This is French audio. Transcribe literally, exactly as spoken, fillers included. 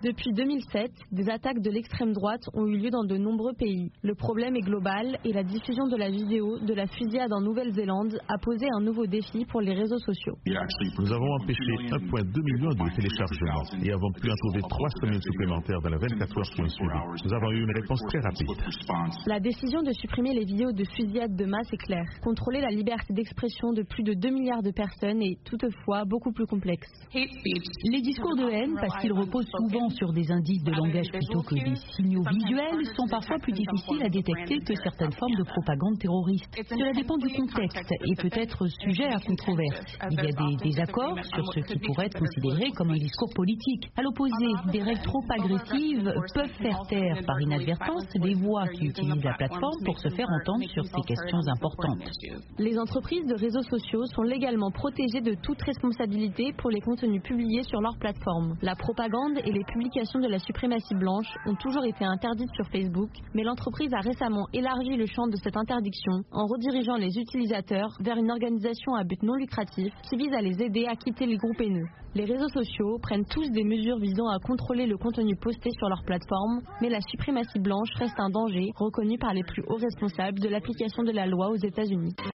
Depuis deux mille sept, des attaques de l'extrême droite ont eu lieu dans de nombreux pays. Le problème est global et la diffusion de la vidéo de la fusillade en Nouvelle-Zélande a posé un nouveau défi pour les réseaux sociaux. Nous avons empêché un virgule deux million de téléchargements et avons pu en trouver trois cent mille supplémentaires dans les vingt-quatre heures qui ont suivi. Nous avons eu une réponse très rapide. La décision de supprimer les vidéos de fusillade de masse est claire. Contrôler la liberté d'expression de plus de deux milliards de personnes est toutefois beaucoup plus complexe. Les discours de haine, parce qu'ils reposent souvent sur des indices de langage plutôt que des signaux visuels, sont parfois plus difficiles à détecter que certaines formes de propagande terroriste. Cela dépend du contexte et peut être sujet à controverse. Il y a des désaccords sur ce qui pourrait être considéré comme un discours politique. À l'opposé, des règles trop agressives peuvent faire taire par inadvertance les voix qui utilisent la plateforme pour se faire entendre sur ces questions importantes. Les entreprises de réseaux sociaux sont légalement protégées de toute responsabilité pour les contenus publiés sur leur plateforme. La propagande et les publications de la suprématie blanche ont toujours été interdites sur Facebook, mais l'entreprise a récemment élargi le champ de cette interdiction en redirigeant les utilisateurs vers une organisation à but non lucratif qui vise à les aider à quitter les groupes haineux. Les réseaux sociaux prennent tous des mesures visant à contrôler le contenu posté sur leur plateforme, mais la suprématie blanche reste un danger reconnu par les plus hauts responsables de l'application de la loi aux États-Unis.